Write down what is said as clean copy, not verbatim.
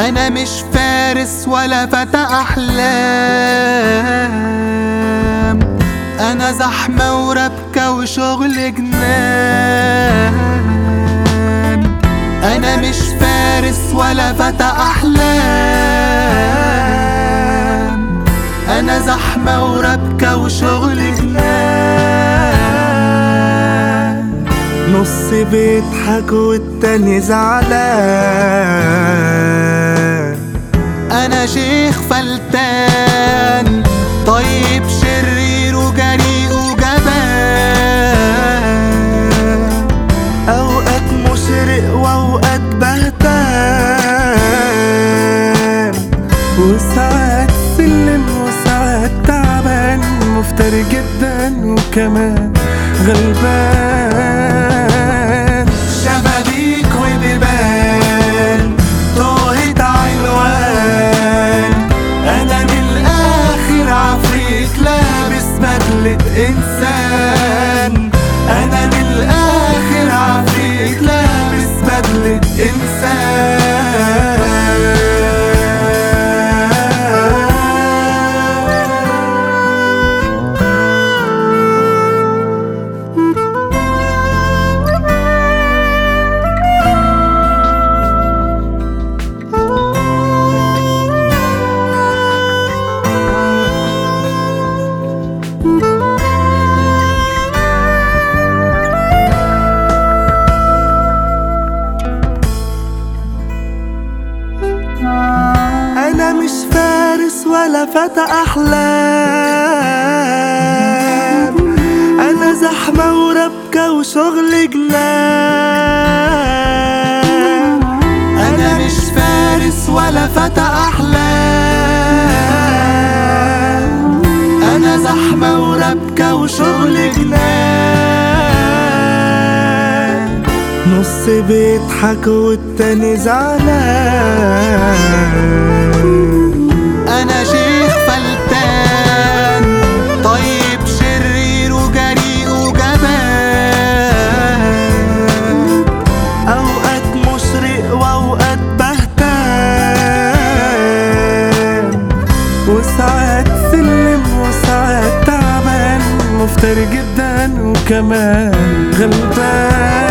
أنا مش فارس ولا فتى أحلام، أنا زحمة وربكة وشغل جنان. أنا مش فارس ولا فتى أحلام، أنا زحمة وربكة وشغل جنان. نص بيضحك والتاني زعلان. أنا شيخ فلتان، طيب شرير وجريء وجبان. أوقات مشرق وأوقات بهتان، وساعات سلم وساعات تعبان، مفتري جدا وكمان غلبان. شبابيك وبيبان توهت عنوان، أنا من الآخر عفريت لابس بدلة إنسان. أنا من الآخر عفريت لابس بدلة إنسان. أنا مش فارس ولا فتى أحلام، أنا زحمة وربكة وشغل جنان. أنا مش فارس ولا فتى أحلام، أنا زحمة وربكة وشغل جنان. نص بيضحك والتاني زعلان. أنا شيخ فلتان، طيب شرير وجريء وجبان. أوقات مشرق وأوقات بهتان، وساعات سلم وساعات تعبان، مفتري جدا وكمان غلبان.